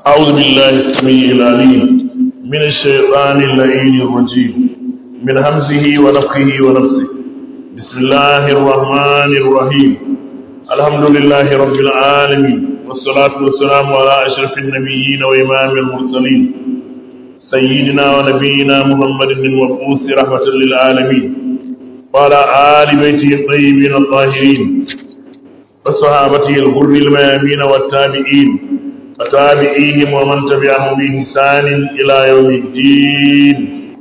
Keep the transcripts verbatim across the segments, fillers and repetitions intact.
أعوذ بالله السميع العليم من الشيطان اللعين الرجيم من همزه ونفخه ونفسه بسم الله الرحمن الرحيم الحمد لله رب العالمين والصلاة والسلام على أشرف النبيين وإمام المرسلين سيدنا ونبينا محمد المبعوث رحمة للعالمين وعلى آل بيته الطيبين الطاهرين وصحابته الغر الميامين والتابعين وتابعيهم ومن تبعهم بإحسان إلى يوم الدين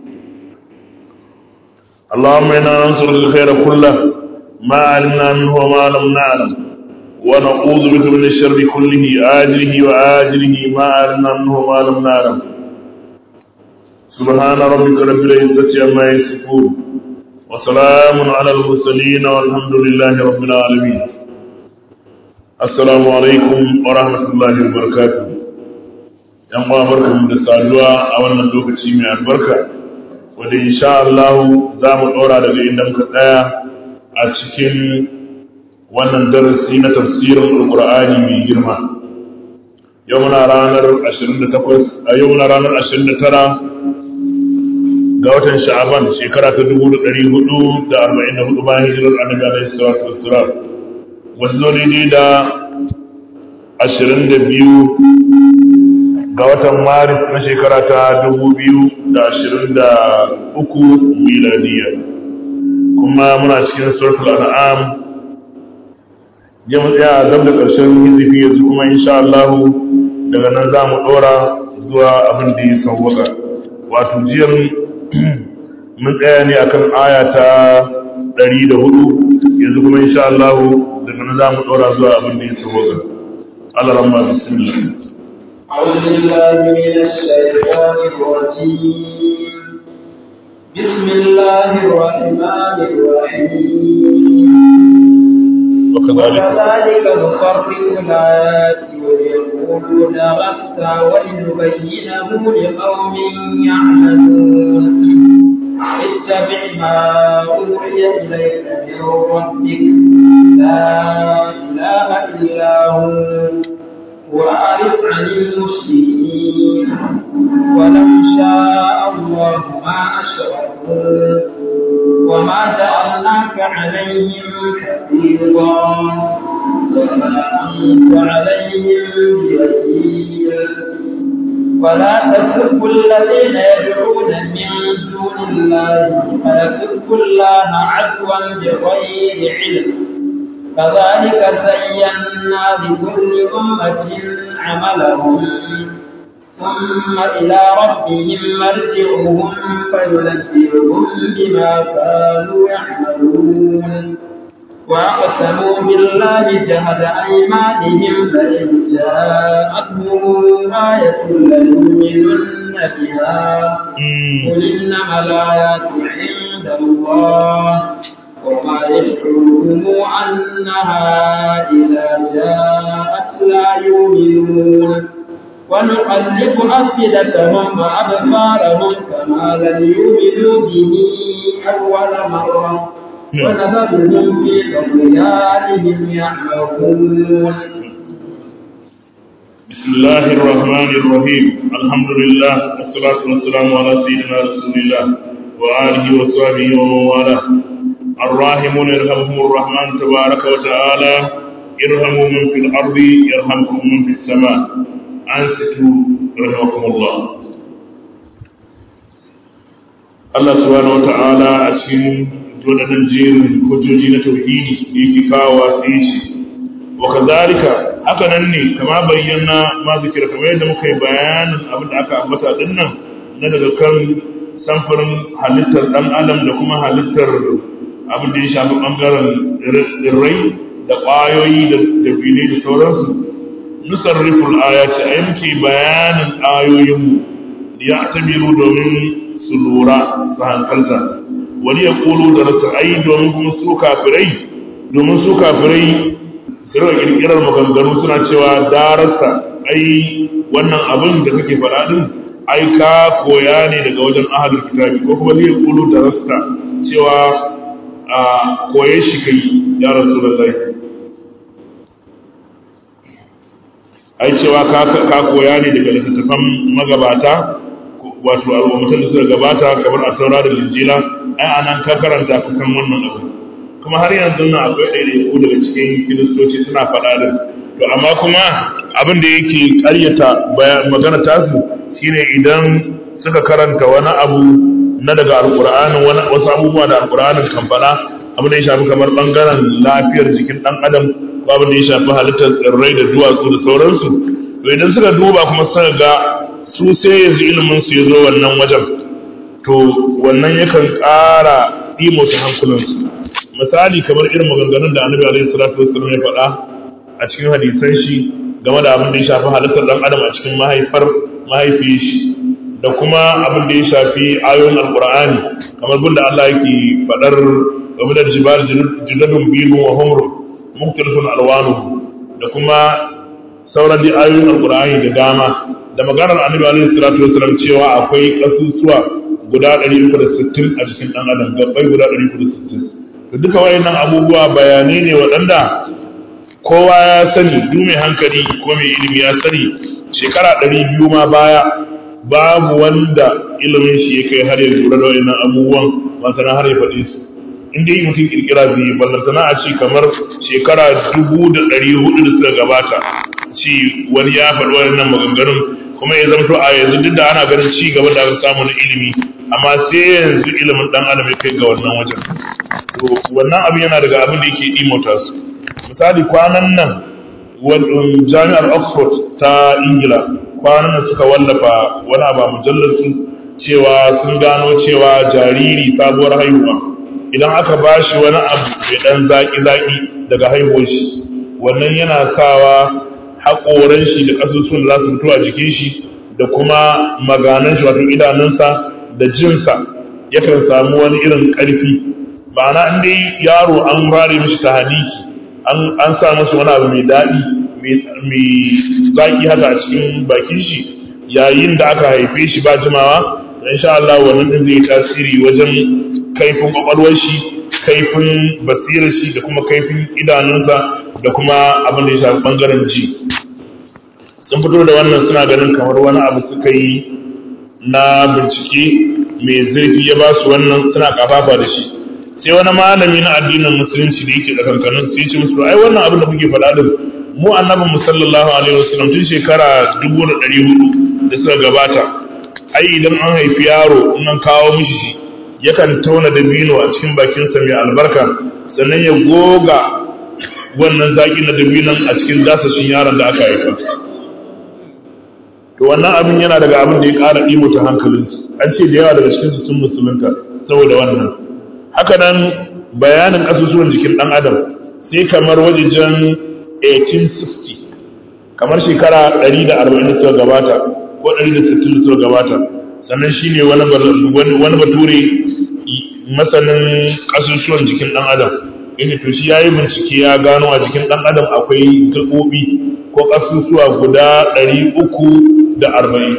اللهم إنا ننصر الخير كله ما علمنا منه وما لم نعلم ونعوذ بك من الشر كله آجله وآجله ما علمنا منه وما لم نعلم سبحان ربك رب العزة عما يصفون وسلام على المرسلين والحمد لله رب العالمين Assalamu alaikum wa rahmatullahi wa barakatuh. ‘Yan uwa barkanmu da saduwa a wannan lokaci mai albarka, wanda insha Allah za mu ɗora daga inda muka tsaya a cikin wannan darasi na tafsirin Alƙur'ani mai girma. Yau muna ranar ashirin da takwas, a yau muna ranar ashirin da tara ga watan Sha'aban shekara ta dubu da ɗari hudu da arba'in da hudu bayan hijirar Annabi alaihi salatu wassalam. wasu ne da ashirin da biyu ga watan maris na shekara ta dubu biyu da ashirin da uku miladiya, kuma muna cikin suratul an'am jama'a tsaya zab da ƙarshen hizifi yanzu, kuma insha Allah daga nan za mu ɗora zuwa abin da ya sauwaka. Wato jiyar mun tsaya ne akan aya ta ɗari da hudu, yanzu kuma insha Allah daga nan za mu ɗora zuwa abin da ya sauwaka. Allah ramma bismillah. أعوذ بالله من الشيطان الرجيم بسم الله الرحمن الرحيم وكذلك نصرف الآيات ويقولون غفتا ولنبينه لقوم يعلمون اتبع ما أوحي إليك من ربك لا إله إلا هو وأعرض عن المشركين ولو شاء الله ما أشركوا وما جعلناك عليهم حفيظا وما أنت عليهم بوكيل ولا تسبوا الذين يدعون من دون الله فيسبوا الله عدوا بغير علم كذلك زينا لكل أمة عملهم ثم إلى ربهم مرجعهم فينبئهم بما كانوا يعملون وأقسموا بالله جهد أيمانهم لئن جاءتهم آية ليؤمنن بها قل إنما الآيات عند الله وما يشعرهم أنها إذا جاءت لا يؤمنون ونقلب أفئدتهم وأبصارهم كما لم يؤمنوا به أول مرة ونذرهم في طغيانهم يعمهون. بسم الله الرحمن الرحيم الحمد لله والصلاة والسلام على سيدنا رسول الله وآله وصحبه ومن والاه. الراحمون يرحمهم الرحمن تبارك وتعالى ارحموا من في الأرض يرحمكم من في السماء أنصتوا رحمكم الله. الله سبحانه وتعالى أتشين دون تنجير حجوجين توحيدي يكي كاوا سيشي وكذلك haka nan ne kama bayyana ma zikira kamar yadda muka yi bayanin abin da aka ambata din nan na daga kan samfurin halittar dan adam da kuma halittar abin da ya shafi ɓangaren tsirrai da ƙwayoyi da dabinai da sauransu. Nusarriful ayati ai muke bayanin ayoyinmu da ya tabiru domin su lura su hankalta, wani ya ƙulu da rasu ai domin kuma su kafirai domin su kafirai su rika ƙirƙirar maganganu suna cewa darasa ai wannan abin da kake faɗa din ai ka koya ne daga wajen ahalul kitabi, ko kuma ne ya ƙulu da rasta cewa a koye shi kai ya Rasulullahi. ai cewa ka koya ne daga littattafan magabata wato al'ummatan da suka gabata kamar a taura da linjila ai anan ka karanta ka san wannan abu kuma har yanzu nan akwai ɗaiɗaiku daga cikin kiristoci suna faɗa da to amma kuma abin da yake ƙaryata magana tasu shine idan suka karanta wani abu na daga alƙur'anin wasu abubuwa da alƙur'anin kan faɗa abin da ya shafi kamar ɓangaren lafiyar jikin ɗan adam ko abin da ya shafi halittar tsirrai da duwatsu da sauransu to idan suka duba kuma suka ga su sai yanzu ilimin su ya zo wannan wajen to wannan yakan ƙara ɗimota hankulansu misali kamar irin maganganun da annabi alaihi salatu wassalam ya faɗa a cikin hadisan shi game da abin da ya shafi halittar ɗan adam a cikin mahaifar mahaifiyar shi da kuma abin da ya shafi ayoyin alqur'ani kamar gunda Allah yake faɗar game da jibal jilladun bilu wa humru muktalifun alwanu da kuma sauran da ayoyin alqur'ani da dama da maganar annabi alaihi salatu wassalam cewa akwai kasusuwa guda ɗari uku da sittin a cikin ɗan adam gabbai guda ɗari uku da sittin to duka wayannan abubuwa bayanai ne waɗanda kowa ya sani duk mai hankali ko mai ilimi ya sani shekara ɗari biyu ma baya babu wanda ilimin shi ya kai har ya lura da wayannan abubuwan masana har ya faɗi su in dai mutum kirkira zai yi ballantana a ci kamar shekara dubu da ɗari hudu da suka gabata ci wani ya faɗi wayannan maganganun kuma ya zamto a yanzu duk da ana ganin ci gaba da aka samu na ilimi amma sai yanzu ilimin dan adam ya kai ga wannan wajen to wannan abin yana daga abin da yake imota su misali kwanan nan jami'ar Oxford ta Ingila kwanan nan suka wallafa wani abu mujallar su cewa sun gano cewa jariri sabuwar haihuwa idan aka bashi wani abu mai dan zaki zaki daga haihuwar shi wannan yana sawa haƙoran shi da ƙasusuwan da za su fito a jikin shi da kuma maganan shi wato idanunsa da jinsa yakan samu wani irin ƙarfi ma'ana in dai yaro an rare mishi ta hadiki an sa masa wani abu mai daɗi mai zaƙi haka a cikin bakin shi yayin da aka haife shi ba jimawa insha Allah wannan din zai tasiri wajen kaifin kwakwalwar shi kaifin basirar shi da kuma kaifin idanunsa da kuma abin da ya shafi bangaren ji sun fito da wannan suna ganin kamar wani abu suka yi na bincike mai zurfi ya ba su wannan suna kafafa da shi sai wani malami na addinin musulunci da yake da kankanin su yace musu ai wannan abin da kuke faɗa din mu annabin mu sallallahu alaihi wasallam tun shekara dubu da ɗari hudu da suka gabata ai idan an haifi yaro in an kawo mishi shi yakan tauna dabino a cikin bakinsa mai albarka sannan ya goga wannan zaki na dabinon a cikin dasashin yaron da aka haifa to wannan abin yana daga abin da ya ƙara ɗimota hankalinsu an ce da yawa daga cikinsu sun musulunta saboda wannan haka nan bayanin ƙasusuwan jikin ɗan adam sai kamar wajejen eighteen sixty kamar shekara ɗari da arba'in da suka gabata ko ɗari da sittin da suka gabata sannan shi ne wani bature masanin ƙasusuwan jikin ɗan adam inda to shi ya yi bincike ya gano a jikin ɗan adam akwai gaɓoɓi ko ƙasusuwa guda ɗari uku da arba'in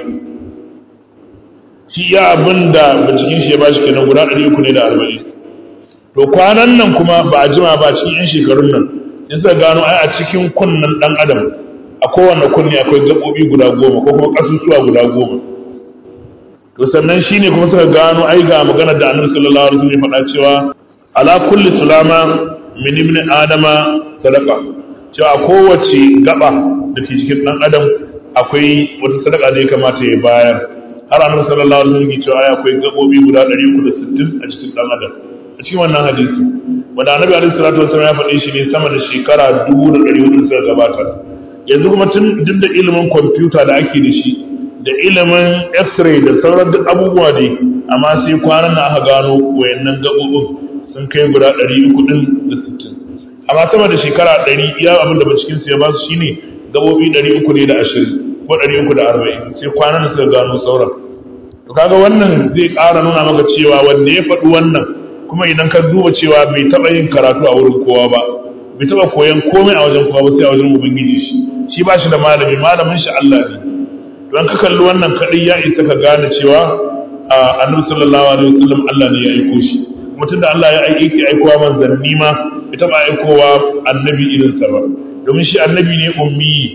shi ya abin da binciken shi ya ba shi kenan guda ɗari uku ne da arba'in to kwanan nan kuma ba a jima ba cikin 'yan shekarun nan sai suka gano ai a cikin kunnen ɗan adam a kowane kunne akwai gaɓoɓi guda goma ko kuma ƙasusuwa guda goma to sannan shine kuma suka gano ai ga maganar da annabi sallallahu alaihi wasallam ya faɗa cewa ala kulli sulama min ibn adama sadaqa cewa kowace gaba da ke cikin dan adam akwai wata sadaka da ya kamata ya bayar har annabi sallallahu alaihi wasallam ya cewa ai akwai gabobi guda ɗari uku da sittin a cikin dan adam a cikin wannan hadisi wanda annabi alaihi salatu wasallam ya faɗe shi ne sama da shekara dubu da ɗari hudu suka gabata yanzu kuma tun duk da ilimin kwamfuta da ake da shi da ilimin x-ray da sauran duk abubuwa dai amma sai kwanan da aka gano wayannan gaɓoɓin sun kai guda ɗari uku ɗin da sittin amma sama da shekara ɗari iya abin da bincikinsu ya ba su shine gaɓoɓi ɗari uku ne da ashirin ko ɗari uku da arba'in sai kwanan da suka gano sauran to kaga wannan zai ƙara nuna maka cewa wanda ya faɗi wannan kuma idan ka duba cewa bai taɓa yin karatu a wurin kowa ba bai taɓa koyan komai a wajen kowa ba sai a wajen ubangiji shi shi ba shi da malami malamin shi Allah ne don ka kalli wannan kaɗai ya isa ka gane cewa annabi sallallahu alaihi wasallam Allah ne ya aiko shi kuma tunda Allah ya aike ki aikowa manzanni ma bai taɓa aikowa annabi irin sa ba domin shi annabi ne ummi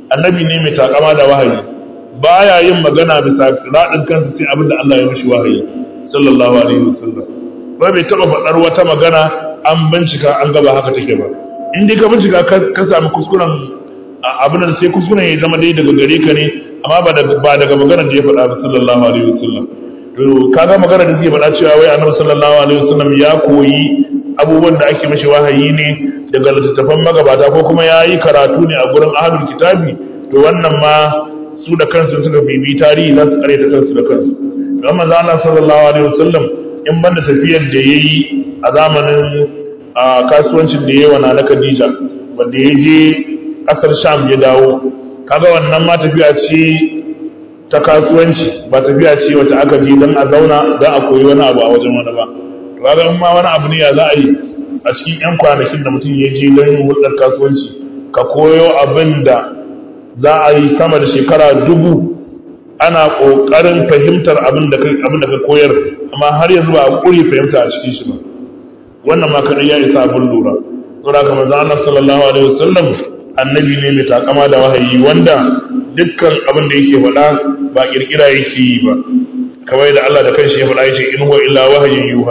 annabi ne mai takama da wahayi baya yin magana bisa radin kansa sai abinda Allah ya mishi wahayi sallallahu alaihi wasallam ba bai taba faɗar wata magana an bincika an gaba haka take ba in dai ka bincika ka samu kuskuren abin da sai kuskuren ya zama dai daga gare ka ne amma ba daga ba daga magana da ya faɗa ba sallallahu alaihi wasallam to kaga magana da zai faɗa cewa wai annabi sallallahu alaihi wasallam ya koyi abubuwan da ake mishi wahayi ne daga littattafan magabata ko kuma yayi karatu ne a gurin ahlul kitabi to wannan ma su da kansu suka bibi tarihi za su kare ta kansu da kansu don manzo Allah sallallahu alaihi wasallam in banda tafiyar da yayi a zamanin kasuwancin da yayi wa na Khadija wanda ya je kasar Sham ya dawo kaga wannan ma tafiya ce ta kasuwanci ba tafiya ce wacce aka je dan a zauna dan a koyi wani abu a wajen wani ba to kaga in ma wani abu ne ya za a yi a cikin yan kwanakin da mutum ya je don yin hulɗar kasuwanci ka koyo abin da za a yi sama da shekara dubu ana ƙoƙarin fahimtar abin da ka koyar amma har yanzu ba a ƙuri fahimta a cikin shi ba wannan ma kaɗai ya isa abin lura saboda kamar da Allah sallallahu alaihi wasallam annabi ne mai takama da wahayi wanda dukkan abin da yake faɗa ba kirkira yake yi ba kamar da Allah da kanshi ya faɗa yace in huwa illa wahayin yuha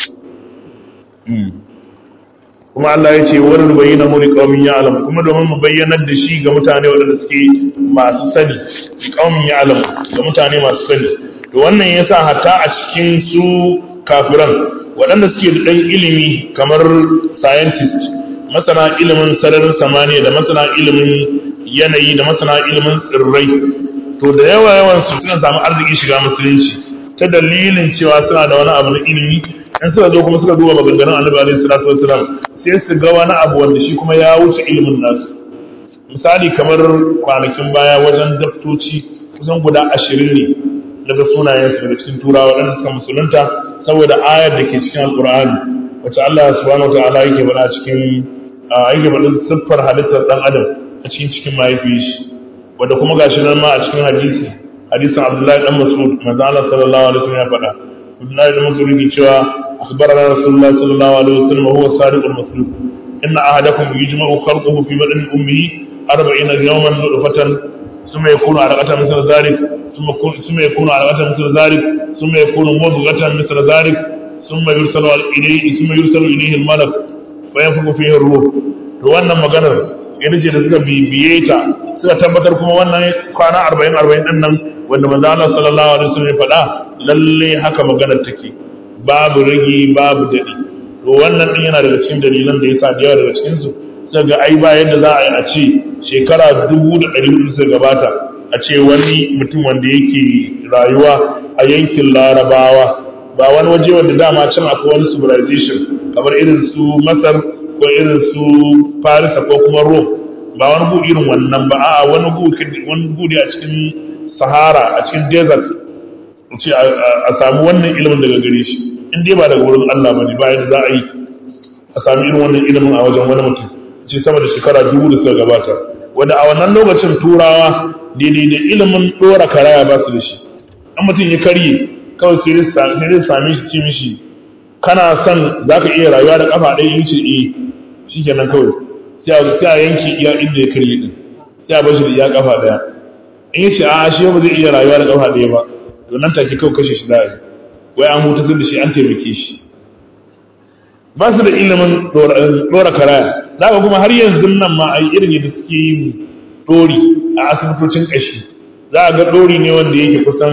kuma Allah ya ce wani bayyana mu liqaumin ya'lam kuma domin mu bayyanar da shi ga mutane waɗanda suke masu sani liqaumin ya'lam ga mutane masu sani to wannan yasa hatta a cikin su kafiran waɗanda suke da ɗan ilimi kamar scientist masana ilimin sararin samaniya da masana ilimin yanayi da masana ilimin tsirrai to da yawa yawan su suna samu arziki shiga musulunci ta dalilin cewa suna da wani abu na ilimi in suka zo kuma suka duba maganganun annabi alaihi salatu wasalam sai su ga wani abu wanda shi kuma ya wuce ilimin nasu misali kamar kwanakin baya wajen daftoci kusan guda ashirin ne daga sunayensu daga cikin turawa waɗanda suka musulunta saboda ayar da ke cikin alƙur'ani wacce Allah subhanahu wataala yake faɗa cikin yake faɗa siffar halittar ɗan adam a cikin cikin mahaifiyar shi wanda kuma gashi nan ma a cikin hadisi hadisin Abdullahi dan Mas'ud manzo Allah sallallahu alaihi wasallam ya faɗa Abdullahi dan Mas'ud yake cewa akhbarana Rasulullah sallallahu alaihi wasallam huwa sadiqul masduq inna ahadakum yujma'u khalquhu fi badni ummihi arba'ina yawman nutfatan thumma yakunu 'alaqatan misla dhalik thumma thumma yakunu 'alaqatan misla dhalik thumma yakunu mudghatan misla dhalik thumma yursalu ilayhi thumma yursalu ilayhi al-malak fa yanfuku fihi ar-ruh to wannan maganar ita ce da suka bibiye ta suka tabbatar kuma wannan kwana arba'in arba'in din nan wanda manzo Allah sallallahu alaihi wasallam ya faɗa lalle haka maganar take babu rigi babu dadi to wannan din yana daga cikin dalilan da yasa da yawa daga cikin su sai ga ai ba yadda za a yi a ce shekara dubu da ɗari hudu suka gabata a ce wani mutum wanda yake rayuwa a yankin Larabawa ba wani waje wanda dama can akwai wani civilization kamar irin su Masar ko irin su Farisa ko kuma Rome ba wani gu irin wannan ba a'a wani gu wani gu a cikin Sahara a cikin desert ce a samu wannan ilimin daga gare shi in dai ba daga wurin Allah bane ba yadda za a yi a sami irin wannan ilimin a wajen wani mutum ce sama da shekara dubu da suka gabata wanda a wannan lokacin turawa daidai da ilimin dora karaya ba su da shi an mutum ya karye kawai sai dai same shi ce mishi kana son za ka iya rayuwa da kafa ɗaya in ce eh shi kenan kawai sai a yanke iya inda ya karye din sai a bashi da iya kafa ɗaya in ya ce a shi ba zai iya rayuwa da kafa ɗaya ba to nan take kawai kashe shi za a yi wai an hutu da shi an taimake shi ba su da ilimin ɗora karaya za ka kuma har yanzu nan ma a yi irin yadda suke yin ɗori a asibitocin ƙashi za a ga ɗori ne wanda yake kusan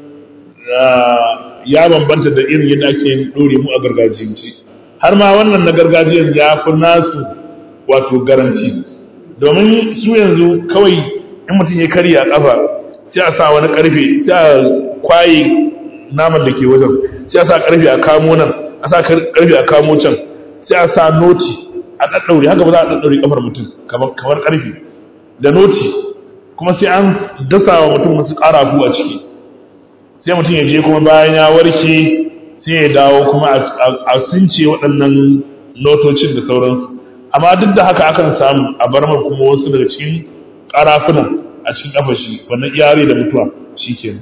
ya bambanta da irin yadda ake yin ɗori mu a gargajiyance har ma wannan na gargajiyar ya fi nasu wato garanti domin su yanzu kawai in mutum ya karya a ƙafa sai a sa wani ƙarfe sai a kwaye naman da ke wajen sai a sa ƙarfe a kamo nan a sa ƙarfe a kamo can sai a sa noti a ɗaɗɗaure haka ba za a ɗaɗɗaure ƙafar mutum kamar ƙarfe da noti kuma sai an dasa wa mutum wasu ƙarafu a ciki sai mutum ya je kuma bayan ya warke sai ya dawo kuma a sunce waɗannan notocin da sauransu amma duk da haka akan samu a bar mar kuma wasu daga cikin ƙarafunan a cikin ƙafashi wannan iyare da mutuwa shi kenan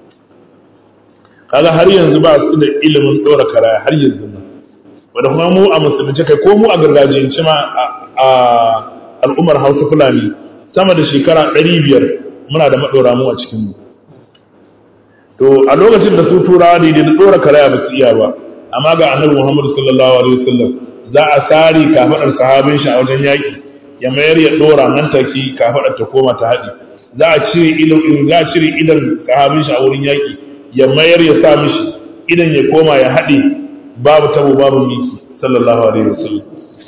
kaga har yanzu ba su da ilimin ɗora karaya har yanzu nan wanda kuma mu a musulunci kai ko mu a gargajiyance ma a al'ummar Hausa Fulani sama da shekara ɗari biyar muna da maɗora mu a cikinmu. To a lokacin da su turawa da da ɗora karaya ba su iya ba, amma ga annabi Muhammadu sallallahu alaihi wasallam za a sare kafaɗar sahabin shi a wajen yaƙi ya mayar ya ɗora nan take kafaɗar ta koma ta haɗi. Za a cire idan za a cire idan sahabin shi a wurin yaƙi ya mayar ya sa mishi idan ya koma ya haɗe babu tabo babu miki sallallahu alaihi wasallam.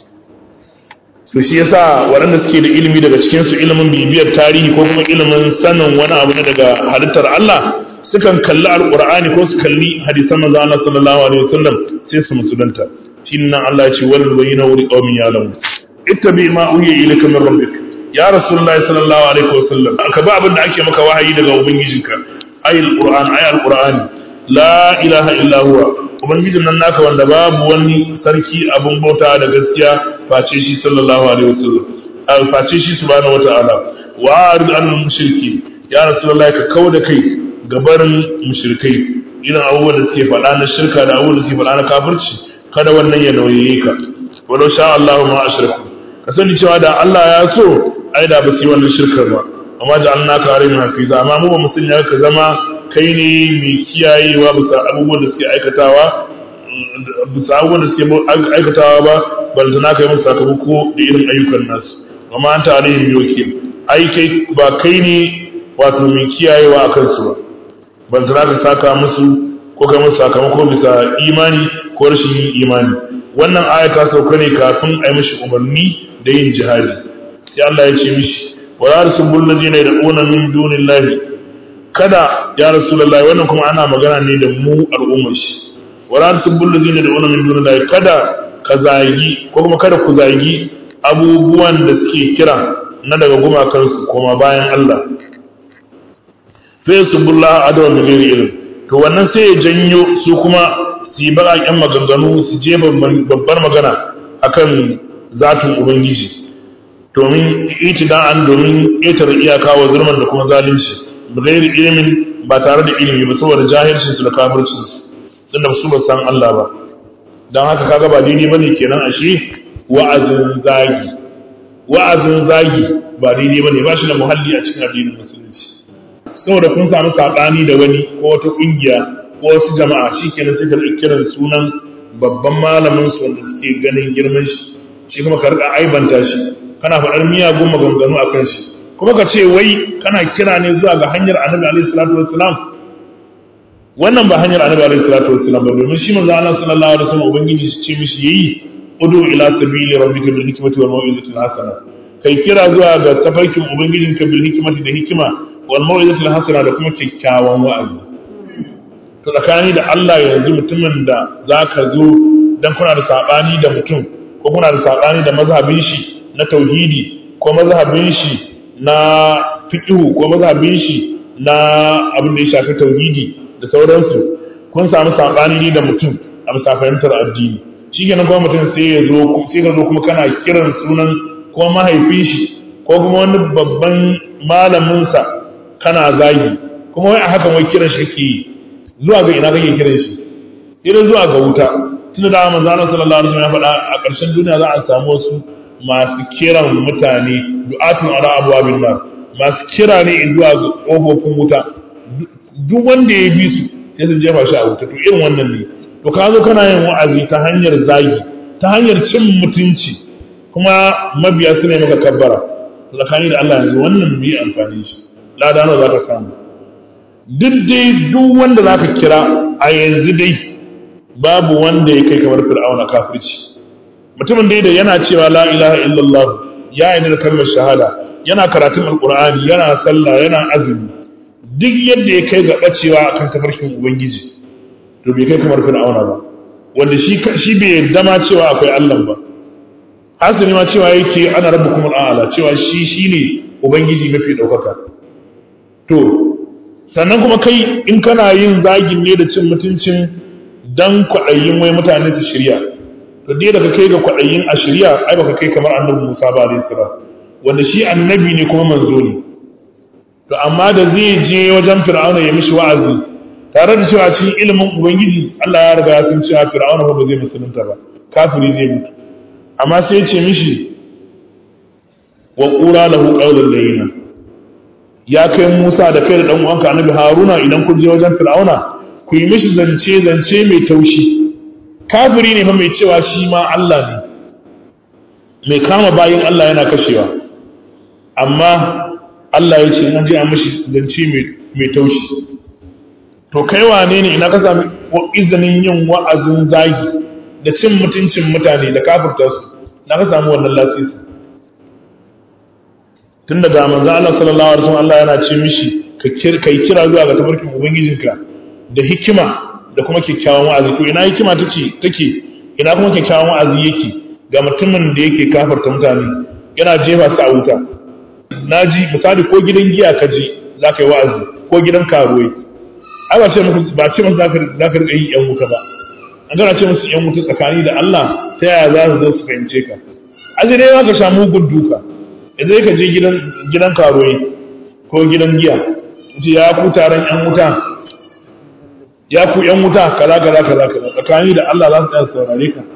To shi yasa waɗanda suke da ilimi daga cikin su ilimin bibiyar tarihi ko kuma ilimin sanin wani abu ne daga halittar Allah sukan kalli alqur'ani ko su kalli hadisan manzo Allah sallallahu alaihi wasallam sai su musulunta. Shin nan Allah ya ce wal bayyina wa liqaumin ya'lamun ittabi ma uhiya ilayka min rabbik ya rasulullahi sallallahu alaihi wasallam ka ba abin da ake maka wahayi daga ubangijinka ayil qur'an ayal qur'ani la ilaha illa huwa ubangijin nan naka wanda babu wani sarki abun bauta da gaskiya face shi sallallahu alaihi wasallam al face shi subhanahu wataala wa arid anil mushriki ya rasulullahi ka kauda kai gabarin mushrikai irin abubuwan da suke faɗa na shirka da abubuwan da suke faɗa na kafirci kada wannan ya nauye ka walau sha Allahu ma ashraku ka sani cewa da Allah ya so ai da ba su yi wannan shirkar ba amma da Allah ka harin hafiza amma mu ba mu sanya ka zama kai ne mai kiyayewa bisa abubuwan da suke aikatawa bisa abubuwan da suke aikatawa ba bal da naka yi musu sakamako da irin ayyukan nasu amma an ta alaihim wakil ai kai ba kai ne wato mai kiyayewa a kansu ba bal da naka saka musu ko kai musu sakamako bisa imani ko rashin yin imani wannan aya ta sauka ne kafin a yi mishi umarni da yin jihadi sai Allah ya ce mishi wala rasulul ladina yad'una min dunillahi kada ya rasulullahi wannan kuma ana magana ne da mu al'ummar shi wala rasulul ladina yad'una min dunillahi kada ka zagi ko kuma kada ku zagi abubuwan da suke kira na daga gumakansu kuma bayan Allah fa yasbullaha adawa min ghairi ilm to wannan sai ya janyo su kuma su yi baƙaƙen maganganu su je babbar magana akan zatin ubangiji domin itida'an domin ƙetare iyaka wa zulman da kuma zalunci bighairi ilimin ba tare da ilimi ba saboda jahilcin su da kafircin su tunda su ba san Allah ba dan haka kaga ba daidai bane kenan ashe wa'azin zagi wa'azin zagi ba daidai bane ba shi da muhalli a cikin addinin musulunci saboda kun samu sabani da wani ko wata kungiya ko wasu jama'a shikenan sai ka kiran sunan babban malamin su wanda suke ganin girman shi shi kuma ka rika aibanta shi kana faɗar miyagun maganganu akan shi kuma ka ce wai kana kira ne zuwa ga hanyar annabi alaihi salatu wassalam wannan ba hanyar annabi alaihi salatu wassalam ba domin shi manzo Allah sallallahu alaihi wasallam ubangiji shi ce mishi yayi udu ila sabili rabbika bil hikmati wal mau'izati al hasana kai kira zuwa ga tafarkin ubangijinka bil hikmati da hikima wal mau'izati al hasana da kuma kyakkyawan wa'azi to tsakani da Allah yanzu mutumin da zaka zo dan kuna da sabani da mutum ko kuna da sabani da mazhabin shi na tauhidi ko mazhabin shi na fiqhu ko mazhabin shi na abin da ya shafi tauhidi da sauransu kun samu sabani ne da mutum a musafahimtar addini shikenan kuma mutum sai ya zo sai ka zo kuma kana kiran sunan ko mahaifin shi ko kuma wani babban malamin sa kana zagi kuma wai a hakan wai kiran shi kake yi zuwa ga ina kake kiran shi idan zuwa ga wuta tunda da manzo Allah sallallahu alaihi wasallam ya faɗa a ƙarshen duniya za a samu wasu masu kiran mutane du'atun ala abwabin nar masu kira ne zuwa ga kofofin wuta duk wanda ya bi su sai sun jefa shi a wuta to irin wannan ne to ka zo kana yin wa'azi ta hanyar zagi ta hanyar cin mutunci kuma mabiya su ne maka kabbara to tsakani da Allah yanzu wannan bai amfani shi lada nawa za ka samu duk dai duk wanda za ka kira a yanzu dai babu wanda ya kai kamar fir'auna kafirci mutumin dai da yana cewa la ilaha illallah ya yi da kalmar shahada yana karatun alqur'ani yana sallah yana azumi duk yadda ya kai ga bacewa akan tafarkin ubangiji to bai kai kamar fir'auna ba wanda shi shi bai yarda ma cewa akwai Allah ba hasali ma cewa yake ana rabbukum al'ala cewa shi shine ubangiji mafi daukaka to sannan kuma kai in kana yin zagin ne da cin mutuncin dan kwaɗayin wai mutane su shirya to dai daga kai ga kwaɗayin a shirya ai baka kai kamar annabi Musa ba alayhi salam wanda shi annabi ne kuma manzo ne to amma da zai je wajen fir'auna ya mishi wa'azi tare da cewa cikin ilimin ubangiji Allah ya riga ya san cewa fir'auna ba zai musulunta ba kafiri zai mutu amma sai ya ce mishi wa qula lahu qawlan layyina ya kai Musa da kai da dan uwanka annabi Haruna idan kun je wajen Fir'auna ku yi mishi zance zance mai taushi kafiri ne fa mai cewa shi ma Allah ne mai kama bayin Allah yana kashewa amma Allah ya ce in je a mishi zance mai taushi to kai wane ne ina ka sami izinin yin wa'azin zagi da cin mutuncin mutane da kafirta su na ka samu wannan lasisi tun daga manzo Allah sallallahu alaihi wasallam Allah yana ce mishi ka kai kira zuwa ga tabarkin ubangijinka da hikima da kuma kyakkyawan wa'azi to ina hikima tace take ina kuma kyakkyawan wa'azi yake ga mutumin da yake kafirta mutane yana jefa su a wuta naji misali ko gidan giya ka je zaka yi wa'azi ko gidan karuwai ai ba ce muku ba ce musu zaka zaka rika yi yan wuta ba an gana ce musu yan wuta tsakani da Allah ta yaya za su zo su fahimce ka aje dai zaka sha mugun duka idan ka je gidan gidan karuwai ko gidan giya ce ya ku taron yan wuta ya ku yan wuta kaza kaza kaza kaza tsakani da Allah za su tsaya saurare ka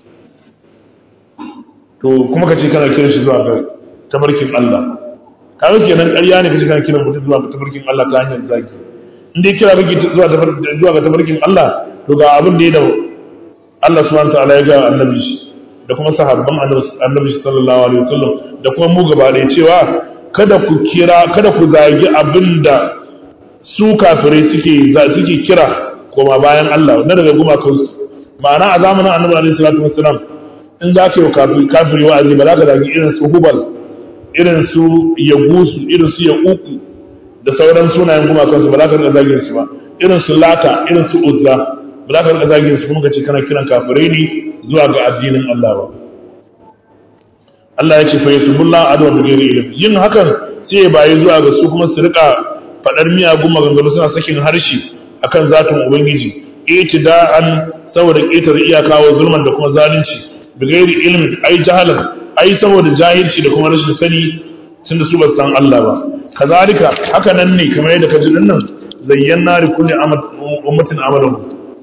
to kuma ka ce kana kiran shi zuwa ga tabarkin Allah kawai kenan ƙarya ne kace kana kiran mutum zuwa ga tabarkin Allah ta hanyar zagi in dai kira baki zuwa zuwa ga tabarkin Allah to ga abin da ya da Allah subhanahu wa ta'ala ya ga annabi shi da kuma sahabban annabi sallallahu alaihi wasallam da kuma mu gaba da cewa kada ku kira kada ku zagi abinda su kafirai suke suke kira koma bayan Allah na daga gumakansu ma'ana a zamanin annabi alaihi salatu wasallam in za ka yi kafiri kafiri wa'azi ba za ka zagi irin su hubal irin su yagusu irin su yaquku da sauran sunayen gumakansu ba za ka zagin su ba irin su lata irin su uzza ba za ka zagin su kuma ka ce kana kiran kafirai ne zuwa ga addinin Allah ba Allah ya ce fa yasbullah adwa bi ghairi ilm yin hakan sai ya bayi zuwa ga su kuma su rika fadar miyagun maganganu suna sakin harshe akan zatin ubangiji itida'an saboda ƙetare iyaka wa zulman da kuma zalunci bi ghairi ilm ai jahalan ai saboda jahilci da kuma rashin sani tunda su ba san Allah ba kazalika haka nan ne kamar yadda kaji dinnan zayyana li kulli ummatin amalan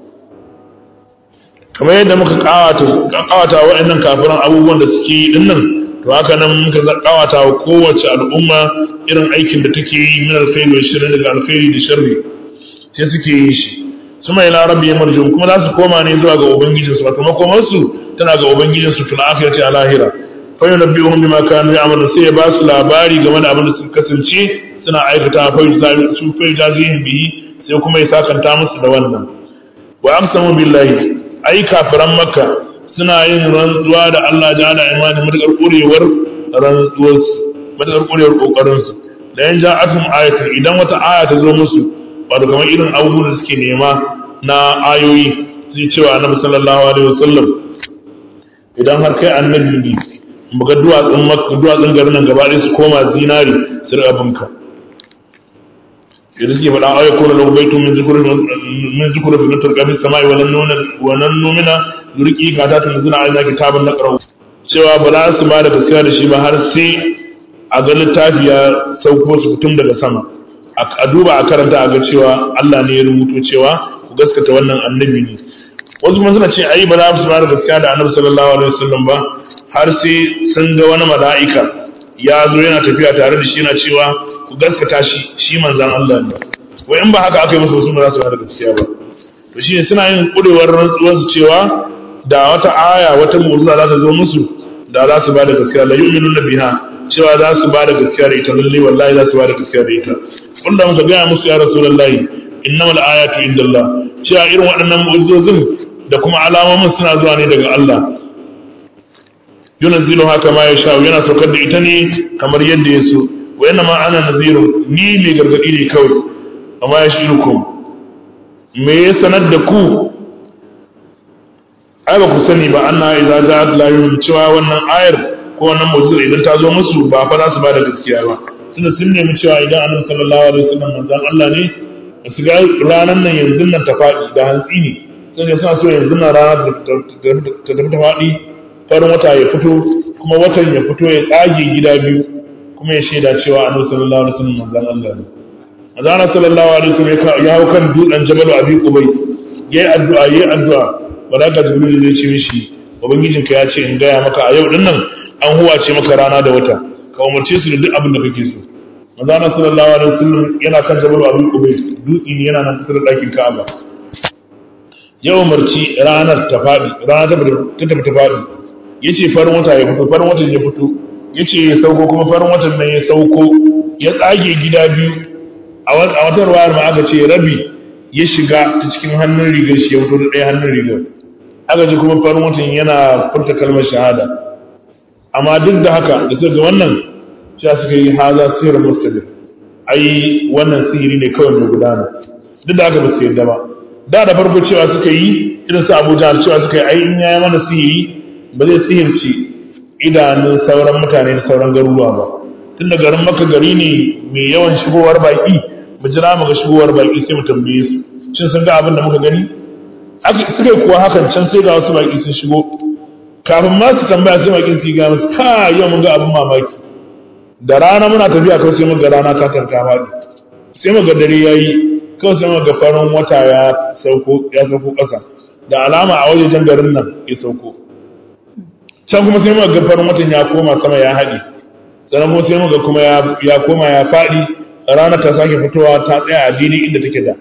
kamar yadda muka kawata kawata waɗannan kafiran abubuwan da suke yi dinnan to haka nan muka kawata wa kowace al'umma irin aikin da take yi min alkhairi wa sharri daga alkhairi da sharri sai suke yi shi suma ila rabbi marjum kuma za su koma ne zuwa ga ubangijin su wato makomar su tana ga ubangijin su fil akhirati a lahira fa yunabbi'uhum bima kanu ya'malun sai ya ba su labari game da abin da suka kasance suna aikata fa su fa jazihin bihi sai kuma ya sakanta musu da wannan wa aqsamu billahi ai kafiran makka suna yin rantsuwa da Allah ja'ala imani madakar kurewar rantsuwar su madakar kurewar kokarin su da yan ja'atum ayatun idan wata aya ta zo musu wato kamar irin abubuwan da suke nema na ayoyi sai cewa annabi sallallahu alaihi wasallam idan har kai annabi ne muga duwatsun makka duwatsun garin nan gaba ɗaya su koma zinari su riƙa binka yadda suke faɗa ayo ko lahu baitun min zikri min zikri fi turqa fi samai wa lan nuna wa lan numina yurqi ka ta tunzina aina kitaban naqra cewa ba za su ba da gaskiya da shi ba har sai a ga littafi ya sauko su tun daga sama a duba a karanta a ga cewa Allah ne ya rubuto cewa ku gaskata wannan annabi ne wasu kuma suna ce ai ba za su ba da gaskiya da annabi sallallahu alaihi wasallam ba har sai sun ga wani mala'ika ya zo yana tafiya tare da shi yana cewa ku gaskata shi shi manzan Allah ne wai in ba haka aka yi musu wasu ba za su ba da gaskiya ba to shi ne suna yin kurewar rantsuwar su cewa da wata aya wata mu'jiza za ta zo musu da za su ba da gaskiya la yu'minuna biha cewa za su ba da gaskiya da ita lalle wallahi za su ba da gaskiya da ita wanda muka ga musu ya rasulullahi innamal ayatu indallah cewa irin waɗannan mu'jizozin da kuma alamomin suna zuwa ne daga Allah yunazzilu haka ma ya sha'u yana saukar da ita ne kamar yadda ya so wa yana ma ana naziru ni mai gargadi ne kawai amma ya shirukum me ya sanar da ku ai ba ku sani ba anna idza ja'at la yu'min cewa wannan ayar ko wannan mu'jiza idan ta zo musu ba fa za su ba da gaskiya ba tunda sun nemi cewa idan annabi sallallahu alaihi wasallam manzon Allah ne su ga ranan nan yanzu nan ta faɗi da hantsi ne sai suna so yanzu nan rana ta ta faɗi farin wata ya fito kuma watan ya fito ya tsage gida biyu kuma ya shaida cewa annabi sallallahu alaihi wasallam manzon Allah ne manzon sallallahu alaihi wasallam ya hawo kan dutsen Jabal Abi Qubais yayi addu'a yayi addu'a baraka Jibril ya ce mishi ubangijinka ya ce in gaya maka a yau din nan an huwace maka rana da wata ka umarce su da duk abin da kake so manzo Allah sallallahu alaihi wasallam yana kan jabal Abu Qubays dutsi ne yana nan kusa da ɗakin Ka'aba ya umarci ranar ta faɗi ranar ta tafi ta faɗi yace farin wata ya fito farin watan ya fito yace ya sauko kuma farin watan nan ya sauko ya tsage gida biyu a wata ruwayar ma aka ce rabi ya shiga ta cikin hannun rigar shi ya fito da ɗaya hannun rigar aka ji kuma farin watan yana furta kalmar shahada amma duk da haka da suka ga wannan cewa suka yi haza sihirin musulun ai wannan sihiri ne kawai mai gudana duk da haka ba su yadda ba da da farko cewa suka yi irin su abuja cewa suka yi ai in yaya mana sihiri ba zai sihirci idanun sauran mutane da sauran garuruwa ba tun da garin maka gari ne mai yawan shigowar baki mu jira mu ga shigowar baki sai mu tambaye su shin sun ga abin da muka gani suka yi kuwa hakan can sai ga wasu baki sun shigo kafin ma su tambaya sai baki su ga musu ka yau mun ga abin mamaki da rana muna tafiya kawai sai mun ga rana ta tarka faɗi sai mun ga dare yayi kawai sai mun ga farin wata ya sauko ya sauko ƙasa da alama a wajejen garin nan ya sauko can kuma sai mun ga farin watan ya koma sama ya haɗe sannan kuma sai mun ga kuma ya koma ya faɗi rana ta sake fitowa ta tsaya a dini inda take da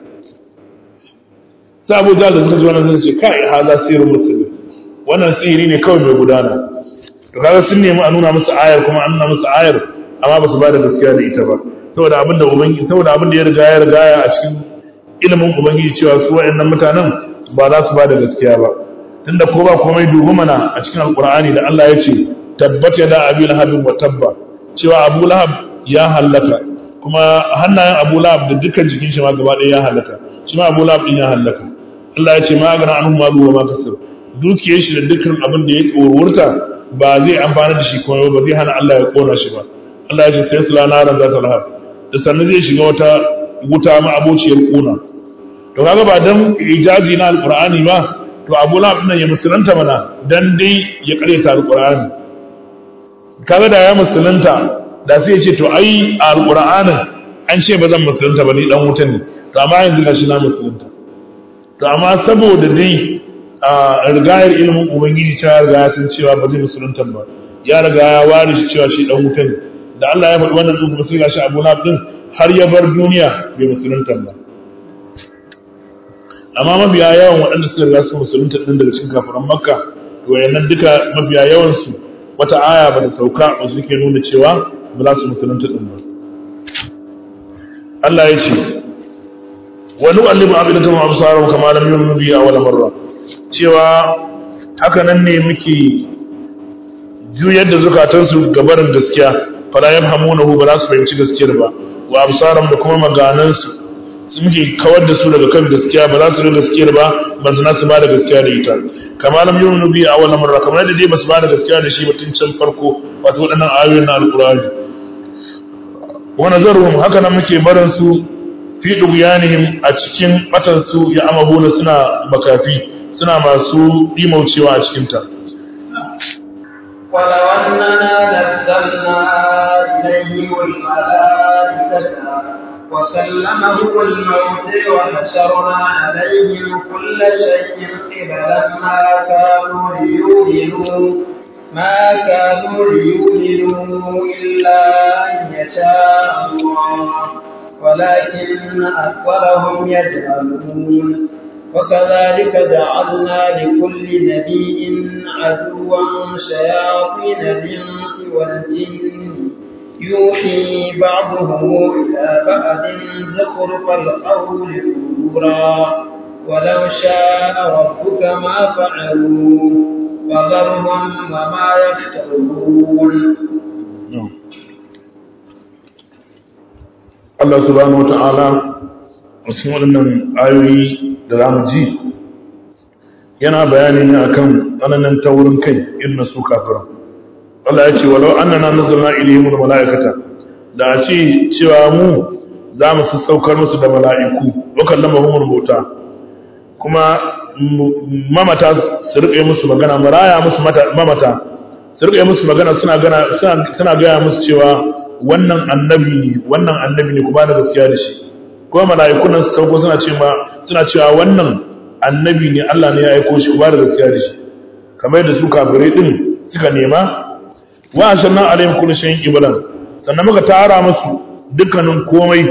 sai Abu Jahl da suka ji wannan sun ce kai haza sirrun musulmi wannan sihiri ne kawai mai gudana to kaga sun nemi a nuna musu ayar kuma an nuna musu ayar amma ba su ba da gaskiya da ita ba saboda abin da ubangiji saboda abin da ya riga ya riga a cikin ilimin ubangiji cewa su wayannan mutanen ba za su ba da gaskiya ba tunda ko ba komai dubu mana a cikin alqur'ani da Allah ya ce tabbat yada abi lahabin wa tabba cewa Abu Lahab ya halaka kuma hannayen Abu Lahab da dukkan jikin shi ma gaba ɗaya ya halaka shi ma Abu Lahab din ya halaka Allah ya ce ma gana anhum malu wa ma kasab dukiyar shi da dukkan abin da ya tsorurta ba zai amfana da shi kuma ba zai hana Allah ya kona shi ba Allah ya ce sai sula naran zata lahab da sannan zai shiga wata wuta ma abociyar kona to kaga ba dan ijazi na alqur'ani ba to Abu Lahab din ya musulunta mana dan dai ya kareta alqur'ani kaga da ya musulunta da sai ya ce to ai alqur'anin an ce ba zan musulunta ba ni dan wuta ne to amma yanzu gashi na musulunta to amma saboda dai a rigayar ilimin ubangiji ta riga sun cewa ba zai musulunta ba ya riga ya ware shi cewa shi dan wuta ne da Allah ya faɗi wannan din kuma sai gashi Abu Lahab din har ya bar duniya bai musulunta ba amma mabiya yawan waɗanda suka riga su musulunta din daga cikin kafiran Makka to wayannan duka mabiya yawan su wata aya ba da sauka wasu suke nuna cewa ba za su musulunta din ba Allah ya ce wa nu'allimu abidatan wa absarahum kama lam yu'minu bi awwal marra cewa haka nan ne muke juyar da zukatansu gabarin gaskiya fara yafhamunahu ba za su fahimci gaskiyar ba wa absaram da kuma maganansu su muke kawar da su daga kan gaskiya ba za su ga gaskiyar ba ban zana su ba da gaskiya da ita kama lam yu'minu bi awwal marra kamar da dai ba su ba da gaskiya da shi ba tun can farko wato waɗannan ayoyin na alqur'ani wa nazaruhum haka nan muke barin su fi duyanihim a cikin batan su ya amahuna suna makafi suna masu dimaucewa a cikin ta ولو أننا نزلنا إليهم الملائكة وكلمهم الموت وحشرنا عليهم كل شيء قبلا ما كانوا ليؤمنوا ما كانوا ليؤمنوا إلا أن يشاء الله ولكن أكثرهم يجهلون وكذلك جعلنا لكل نبي عدوا شياطين الإنس والجن يوحي بعضهم إلى بعض زخرف القول غرورا ولو شاء ربك ما فعلوه فذرهم وما يفترون. Allah subhanahu wa ta'ala a cikin waɗannan ayoyi da za mu ji yana bayani ne akan tsananin taurin kai irin na su kafira. Allah ya ce walau annana nazzalna ilayhim almalaikata da a ce cewa mu za mu sassaukar musu da mala'iku wa kallamahum al-mauta kuma mamata su rike musu magana maraya musu mamata su rike musu magana suna gana suna gaya musu cewa wannan annabi ne wannan annabi ne kuma da gaskiya da shi kuma mala'ikun nan su sauko suna cewa suna cewa wannan annabi ne Allah ne ya aika shi kuma da gaskiya da shi kamar yadda su kafirai din suka nema wa asharna alaihim kullu shay'in qiblan sannan muka tara musu dukkanin komai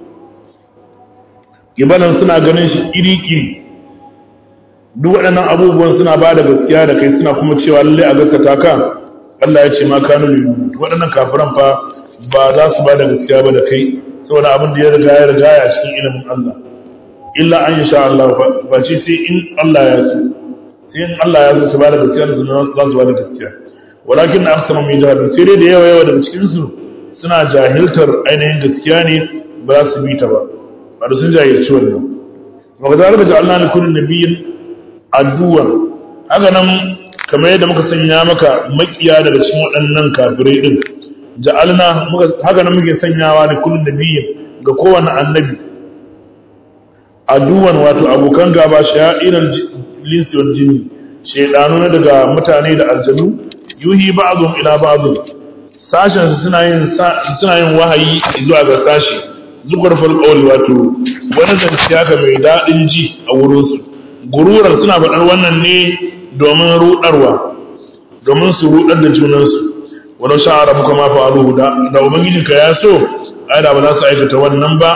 qiblan suna ganin shi iri-iri duk waɗannan abubuwan suna ba da gaskiya da kai suna kuma cewa lalle a gaskata ka Allah ya ce ma kanu limu waɗannan kafiran fa ba za su ba da gaskiya ba da kai saboda abin da ya riga ya riga ya cikin ilimin Allah illa an yasha Allah fa ce sai in Allah ya so sai in Allah ya so su ba da gaskiya da su za su ba da gaskiya walakin aksama mai jahilin sai dai da yawa yawa daga cikin su suna jahiltar ainihin gaskiya ne ba za su bi ta ba ba da sun jahilci wannan wa kadhalika ja'alna li kulli nabiyyin addu'ar haka nan kamar yadda muka sanya maka makiya daga cikin waɗannan kafirai din ja'alna muka haka nan muke sanyawa da kullun nabiyyin ga kowanne annabi addu'an wato abokan gaba sha'iran linsi wal jinni shaydanu na daga mutane da aljanu yuhi ba'dhum ila ba'd sashen su suna yin suna yin wahayi zuwa ga sashi zukurful qawli wato wani zance haka mai dadin ji a wurin su gururar suna faɗar wannan ne domin rudarwa domin su rudar da junansu wani sha'ara muka ma fa'aluhu da da ubangijinka ya so ai da ba za su aikata wannan ba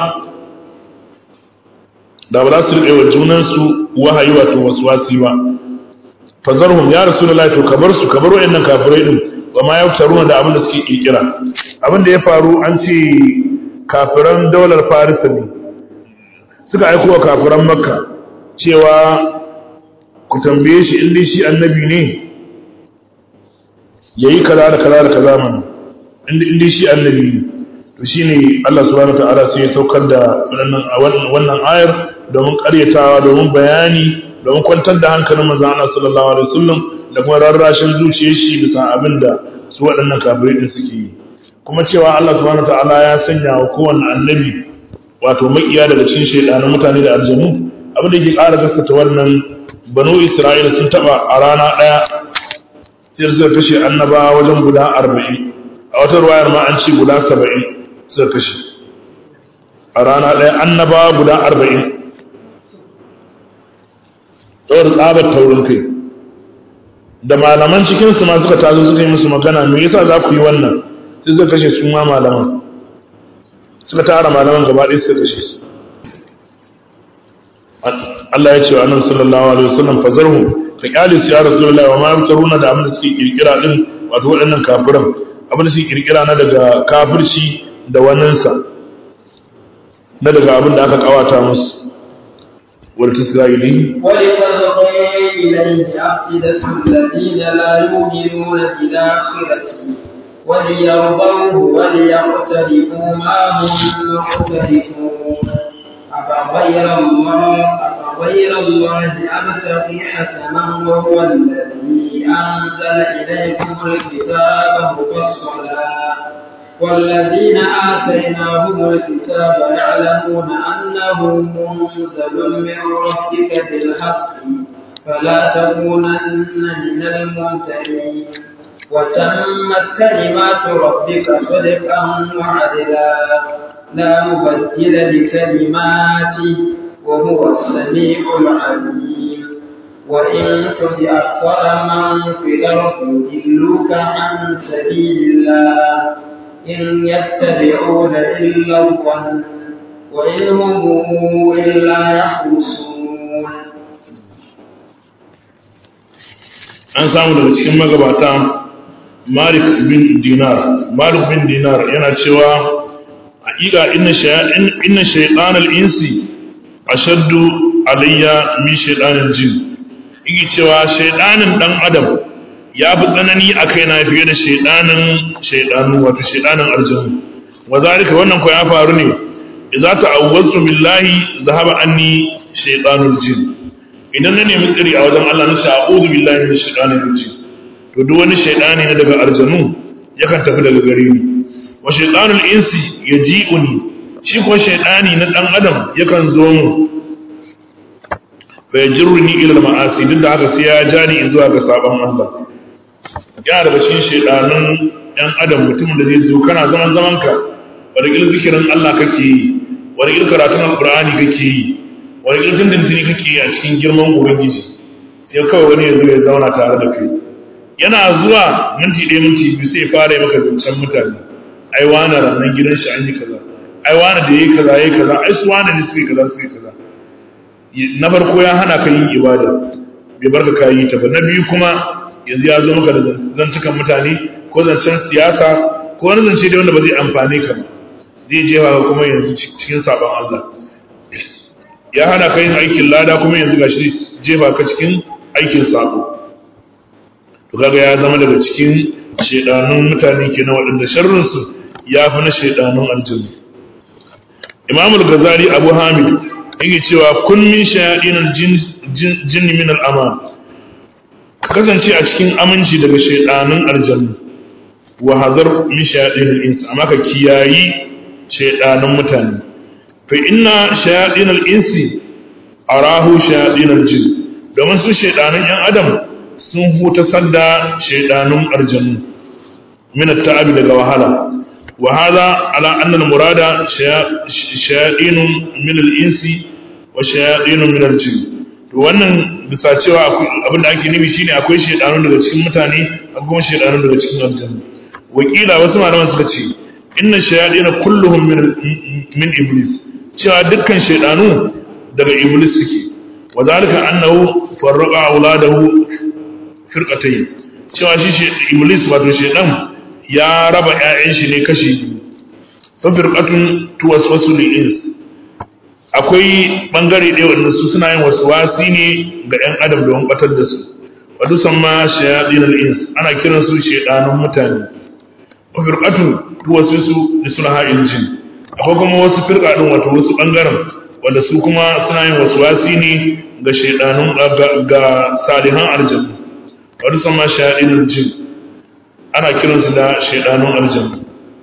da ba za su riƙe wa junansu wahayi wato waswasi ba fazarhum ya rasulullahi to kabar su kabar wayannan kafirai din wa ma yaftaruna da abin da suke kirkira abin da ya faru an ce kafiran daular farisa ne suka aiko wa kafiran makka cewa ku tambaye shi in dai shi annabi ne yayi kaza da kaza da kaza mana in dai shi annabi ne to shine Allah subhanahu wataala sai ya saukar da wannan wannan ayar domin ƙaryatawa domin bayani domin kwantar da hankalin manzon Allah sallallahu alaihi wasallam da kuma rarrashin zuciyar shi bisa abin da su waɗannan kafirai din suke yi kuma cewa Allah subhanahu wataala ya sanya wa kowanne annabi wato makiya daga cikin shaydanan mutane da aljanu abin da yake ƙara gaskata wannan banu Isra'ila sun taba a rana ɗaya sai suka kashe annabawa wajen guda arba'in a wata ruwayar ma an ce guda saba'in suka kashe a rana ɗaya annabawa guda arba'in tsawar tsabar taurin kai da malaman cikinsu ma suka tazo suka yi musu magana me yasa za ku yi wannan sai suka kashe su ma malaman suka tara malaman gaba ɗaya suka kashe su Allah ya ce wa annabi sallallahu alaihi wasallam fazarhu ka kyale su ya rasulullahi wa ma yamtaruna da abin da suke kirkira din wato waɗannan kafiran abin da suke kirkira na daga kafirci da waninsa na daga abin da aka kawata musu ولتصغى إليه ولتصغى إليه أفئدة الذين لا يؤمنون بالآخرة وليرضوه وليقترفوا ما هم مقترفون أفغير الله أفغير الله أبتغي حكما وهو الذي أنزل إليكم الكتاب مفصلا والذين آتيناهم الكتاب يعلمون أنه منزل من ربك بالحق فلا تكونن من الممترين وتمت كلمات ربك صدقا وعدلا لا مبدل لكلماته وهو السميع العليم وإن تطع أكثر من في الأرض يضلوك عن سبيل الله إن يتبعون إلا الظن وإن هم إلا يخرصون. an samu daga cikin magabata Malik bin Dinar Malik bin Dinar yana cewa haƙiƙa inna shay'in inna shaytanal insi ashaddu alayya min shaytanil jin yake cewa shaytanin dan adam ya fi tsanani a kaina fiye da shaytanin shaytanu wato shaytanin aljanu wa zalika wannan ko ya faru ne idza ta'awwaztu billahi zahaba anni shaytanul jin idan na nemi tsiri a wajen Allah na sha'udu billahi min shaytanir rajim to duk wani shaytani ne daga aljanu yakan tafi daga gare ni wa shaytanul insi yaji'uni shi ko shaytani na dan adam yakan zo mu fa yajruni ila al-ma'asi duk da haka sai ya jani zuwa ga sabon Allah ya daga cikin shaytanun ɗan adam mutumin da zai zo kana zaman zaman ka wani il zikirin Allah kake yi wani il karatun alqur'ani kake yi wani ƙirƙin dantini kake a cikin girman ubangiji sai kawai wani ya zo ya zauna tare da kai yana zuwa minti ɗaya minti biyu sai fara maka zancen mutane, ai wani ranar gidan shi an yi kaza, ai wani da yayi kaza yayi kaza, ai su wani ne suke kaza suke kaza. Na farko ya hana ka yin ibada, bai barka ka yi ta ba. Na biyu kuma yanzu ya zo maka da zantukan mutane ko zancen siyasa ko wani zance da wanda ba zai amfane ka ba, zai jefa ka kuma yanzu cikin sabon Allah. Ya hana ka yin aikin lada kuma yanzu gashi jefa ka cikin aikin sabo. To kaga ya zama daga cikin shedanun mutane kenan waɗanda sharrin su ya fi na shedanun aljanna. Imam al-Ghazali Abu Hamid yake cewa kun min shayadinal jinn min al-aman, kasance a cikin aminci daga shedanun aljanna. Wa hazar min shayadinal ins, amma ka kiyayi shedanun mutane. Fa inna shayadinal insi arahu shayadinal jinn, domin su shedanun yan adam sun huta sadda shedanun aljannu min at-ta'ab daga wahala. Wa hadha ala anna al-murada shayadinun min al-insi wa shayadinun min al-jinn. To wannan bisa cewa abin da ake nufi shine akwai shedanun daga cikin mutane, akwai kuma shedanun daga cikin aljannu. Wakila wasu malaman suka ce inna shayadina kulluhum min min iblis, cewa dukkan shaydanu daga iblis suke. Wa zalika annahu farraqa auladahu firqatayn, cewa shi iblis wato shaydan ya raba ƴaƴan shi ne kashi biyu. Fa firqatun tuwaswasu lil ins, akwai bangare ɗaya wanda su suna yin waswasi ne ga ƴan adam don batar da su. Wa tusamma shayadinul ins, ana kiran su shaydanun mutane. Wa firqatun tuwaswisu li sulaha'il jinn, akwai kuma wasu firqa din wato wasu bangaren wanda su kuma suna yin waswasi ne ga shaydanun ga salihan aljanna. Wa tusamma shayadinul jinn, ana kiransu da shaydanun aljanna.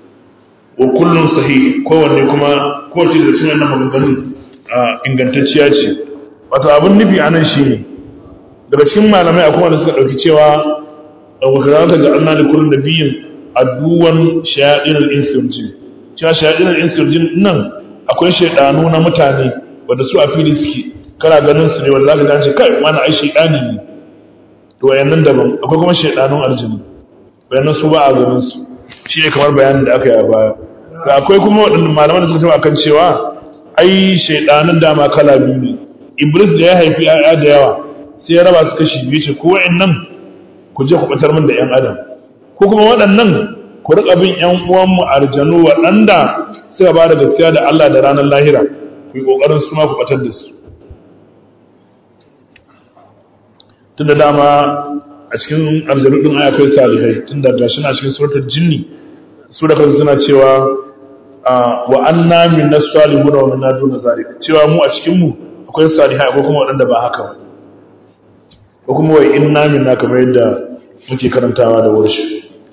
Wa kullun sahih, kowanne kuma kowace da cikin wannan maganganun ingantacciya ce. Wato abin nufi anan shine daga cikin malamai akwai wanda suka dauki cewa wa kadhalika ja'alna li kulli nabiyyin aduwan shayadinul insi wal jinn, cewa shayadinul insi wal jinn nan akwai shaydanu na mutane wanda su a fili suke, kana ganin su ne wanda zaka dace kai wani ai shaydani ne. To wayannan daban, akwai kuma shaydanun aljanna, wayannan su ba a ganin su, shine kamar bayanin da aka yi a baya. To akwai kuma wadannan malaman da suka tafi akan cewa ai shaydanun dama kala biyu ne. Iblis da ya haifi ayya da yawa sai ya raba su kashi biyu, ce ko wayannan ku je ku batar min da yan adam, ko kuma waɗannan ku riƙa bin ƴan uwanmu aljanu waɗanda suka ba da gaskiya da Allah da ranar lahira, ku yi ƙoƙarin su ma ku batar da su. Tun da dama a cikin aljanu ɗin ai akwai salihai, tun da gashi na cikin suratul jinni su da kansu suna cewa wa anna minna salihuna wa minna duna zalik, cewa mu a cikin mu akwai salihai akwai kuma waɗanda ba haka ba, ko kuma wa inna minna kamar yadda muke karantawa da warshi.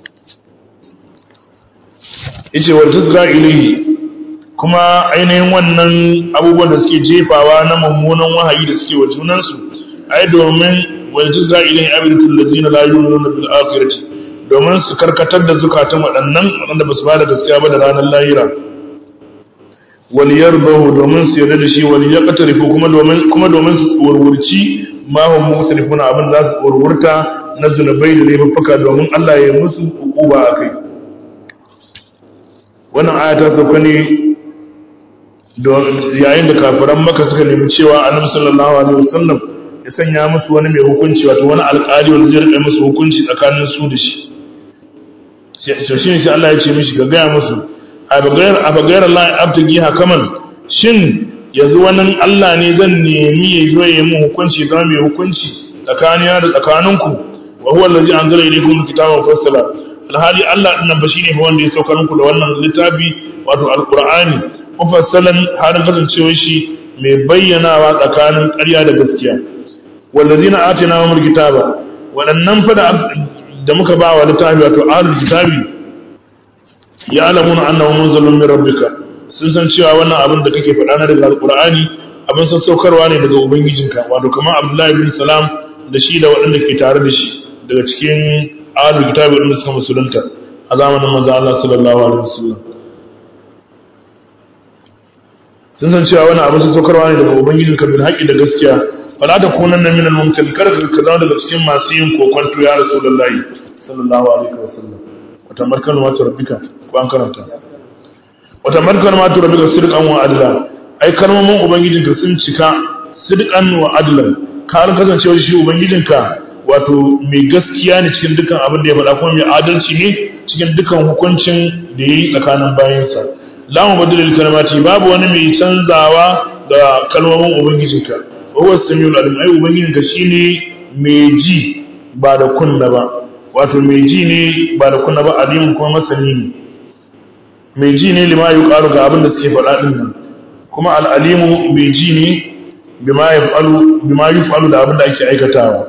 Yace wa tuzra ilayhi, kuma ainihin wannan abubuwan da suke jefawa na mummunan wahayi da suke wa junansu, ai domin wa tuzra ilayhi abidatul ladzina la yu'minuna bil akhirati, domin su karkatar da zukatan waɗannan waɗanda ba su ba da gaskiya ba da ranar lahira. Wal yardahu, domin su yarda da shi. Wal yaqtarifu, kuma domin kuma domin su warwurci ma hum musrifuna, abin za su warwurta na zunubai da laifuffuka domin Allah ya yi musu hukuma akai. Wannan aya ta sauka ne yayin da kafiran Makka suka nemi cewa Annabi sallallahu alaihi wasallam ya sanya musu wani mai hukunci, wato wani alƙali wanda zai rike musu hukunci tsakanin su da shi. Sai shi ne sai Allah ya ce mishi, ga gaya musu abagayar Allah abtagi hakaman, shin yanzu wannan Allah ne zan nemi ya zo ya yi mu hukunci, zama mai hukunci tsakanina da tsakaninku. Wa huwa allazi anzala ilaykum kitaban mufassala, alhali Allah din nan ba shine fa wanda ya saukar muku da wannan littafi wato alqur'ani mufassalan, har kasancewar shi mai bayyanawa tsakanin ƙarya da gaskiya. Wallazina atainahumul kitaba, wadannan fa da muka ba wa littafi wato ahlul kitabi, ya'lamuna annahu munzalun min rabbika, sun san cewa wannan abin da kake faɗa na daga alqur'ani abin sassaukarwa ne daga ubangijinka, wato kamar Abdullahi bin Salam da shi da waɗanda ke tare da shi daga cikin ahlul kitabi waɗanda suka musulunta a zamanin manzo Allah sallallahu alaihi wasallam. Sun san cewa wannan abin sassaukarwa ne daga ubangijinka bil haqqi da gaskiya. fala da kunan nan minal mumkin kar ka zama daga cikin masu yin kokonto ya rasulullahi sallallahu alaihi wasallam wata markan ma rabbika ko an karanta wata markan ma rabbika sidqan wa adla ai kalmomin ubangijinka sun cika sidqan wa adlan ka har kasancewa shi ubangijinka wato mai gaskiya ne cikin dukkan abin da ya faɗa kuma mai adalci ne cikin dukkan hukuncin da yayi tsakanin bayansa la mubaddil kalimati babu wani mai canzawa ga kalmomin ubangijinka huwa samiul alim ai ubangijinka shine mai ji ba da kunna ba wato mai ji ne ba da kunna ba alimin kuma masani ne mai ji ne lima yuqalu ga abin da suke faɗa din nan kuma al alimu mai ji ne bima yafalu bima yafalu da abin da ake aikatawa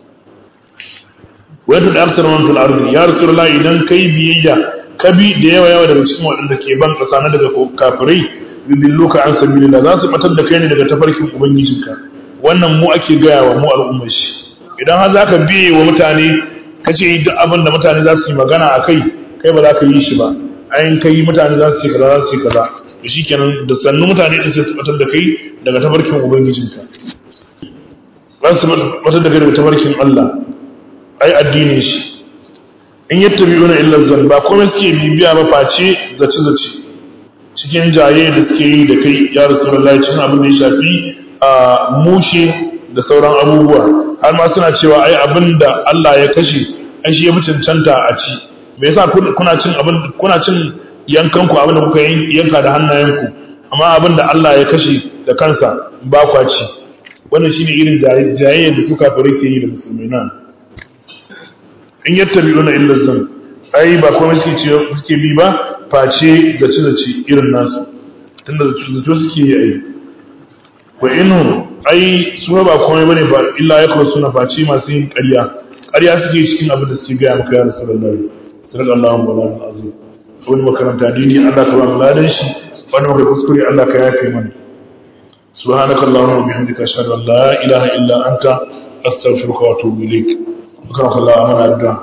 wa yadda akthar man fil ardi ya rasulullah idan kai biyayya kabi da yawa yawa daga cikin waɗanda ke ban ƙasa na daga kafirai yudilluka an sabilillah za su batar da kai ne daga tafarkin ubangijinka wannan mu ake gaya wa mu al'ummar shi idan har zaka biye wa mutane kace duk abin da mutane za su yi magana akai kai ba za ka yi shi ba ayin kai mutane za su yi kaza za su yi kaza to shikenan da sannu mutane din sai su batar da kai daga tafarkin ubangijinka za su batar da kai daga tafarkin Allah ai addinin shi in yattabi'una illa zann ba komai suke bibiya ba face zaci zaci cikin jaye da suke yi da kai ya rasulullahi cikin abin da ya shafi a mushe da sauran abubuwa har ma suna cewa ai abin da Allah ya kashe ai shi ya fi cancanta a ci me yasa kuna cin abin kuna cin yankan ku abin da kuka yanka da hannayenku amma abin da Allah ya kashe da kansa ba kwa ci wannan shine irin jaye jaye da su kafirai ke yi da musulmai nan in yattabi'una illa zann ai ba komai suke ce suke bi ba face zaci zaci irin nasu tunda zato suke yi ai wa inhum ai su ba komai bane ba illa yakru suna face masu yin ƙarya ƙarya suke cikin abin da suke ga maka ya rasulullahi sallallahu alaihi wa sallam wani makaranta dini Allah ka ba mu ladan shi wani muka kuskure Allah ka yafe mana subhanakallahumma wa bihamdika ashhadu an la ilaha illa anta astaghfiruka wa atubu ilaik بكرة الله أمنا الدعاء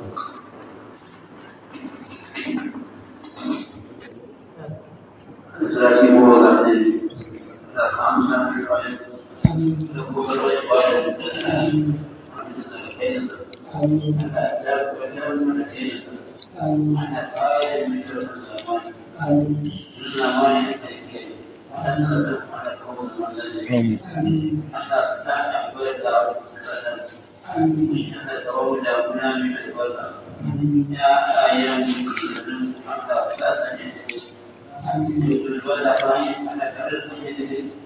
أنا تولى هنا من الوضع يا أيام حتى لا تنسى الوضع أنا كررت